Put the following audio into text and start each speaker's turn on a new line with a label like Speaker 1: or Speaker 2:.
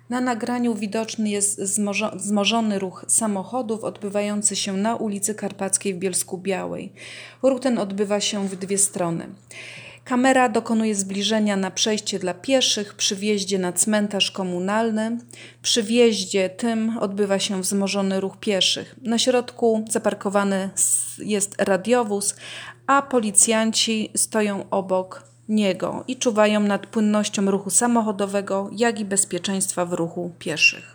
Speaker 1: Na nagraniu widoczny jest wzmożony ruch samochodów odbywający się na ulicy Karpackiej w Bielsku-Białej. Ruch ten odbywa się w dwie strony. Kamera dokonuje zbliżenia na przejście dla pieszych przy wjeździe na cmentarz komunalny. Przy wjeździe tym odbywa się wzmożony ruch pieszych. Na środku zaparkowany jest radiowóz, a policjanci stoją obok niego i czuwają nad płynnością ruchu samochodowego, jak i bezpieczeństwa w ruchu pieszych.